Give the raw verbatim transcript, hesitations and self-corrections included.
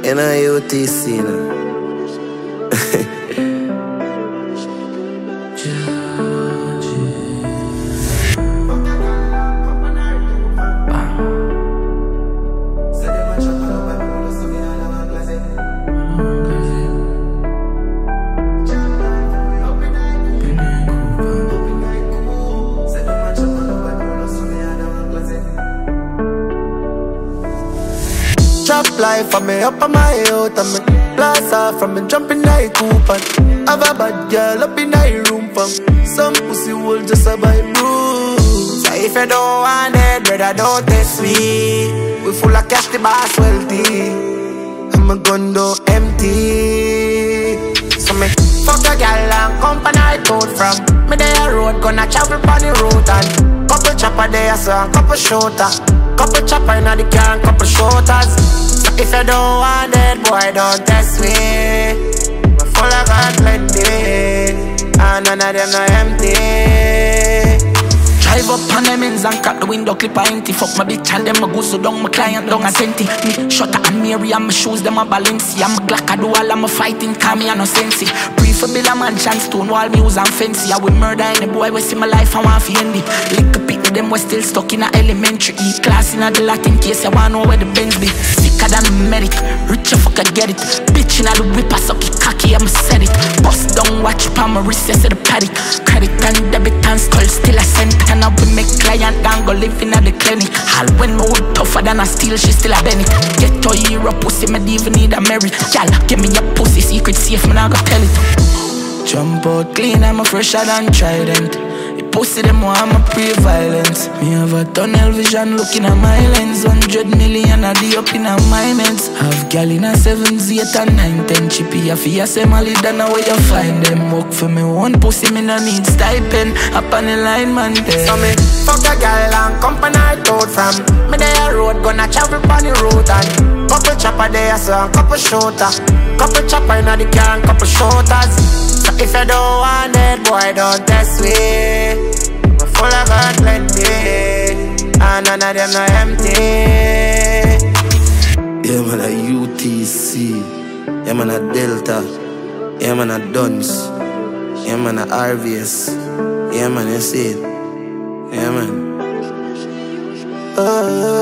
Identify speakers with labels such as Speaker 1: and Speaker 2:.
Speaker 1: in a U T C, no?
Speaker 2: Trap life for me up on my out and me blast off from me jumping like coupe and have a bad girl up in my room from some pussy will just a buy bruise. So if you don't want it, brother, don't test me. We full of cash, the boss wealthy, and my gun don't empty. So me fuck a girl and company I told from me there road gonna travel on the road and couple chopper there so and couple shooter. Couple chopper inna the car and couple shooters. So if you don't want it, boy, don't test me. I'm full of God plenty, and none of them no empty.
Speaker 3: Drive up on them ends and crack the window, clip a empty. Fuck my bitch and them a go so down, my client down a senti. Me Shutter and Mary and my shoes, them a Balenci. And my Glock I do all of my fighting, call me a no sensei. Pre for Bill a mansion, stone wall, me use and fancy. I will murder any boy, we see my life and want fi end it. Lick a pick them was still stuck in a elementary E class in a the Latin case, you wanna know where the Benz be. Sicker than merit, richer fuck I get it. Bitch in a the whip, I suck it cocky, I'ma set it. Bust down, watch palm my wrist, I say the paddock. Credit and debit and skull, still a cent. And I will make client down, go live in a the clinic. All when my wood tougher than a steel, she still a Benny. Get to hero pussy, me even need a merit. Y'all, give me your pussy secret safe, man, I go tell it. Jump out clean, I'm a fresher than Trident. Pussy them want I'm a pre-violence. Me have a tunnel vision looking at my lens. Hundred million a day up in a my meds. Have gal in a sevens, eight and nine, ten. Chippy a fee a say my lead and where you find them. Work for me one pussy, me no need stipend. Up on the line man there.
Speaker 2: So me fuck a gal and company I told from me there road gonna travel on the road and couple chopper there so and couple shooter. Couple chopper inna the car and couple shooters. So if you don't want it, boy, don't test me. I'm full of God plenty, and none of them no empty.
Speaker 1: Yeah, man, a U T C. Yeah, man, a Delta. Yeah, man, a Duns. Yeah, man, a R V S. Yeah, man, you see it. Yeah, man. Oh.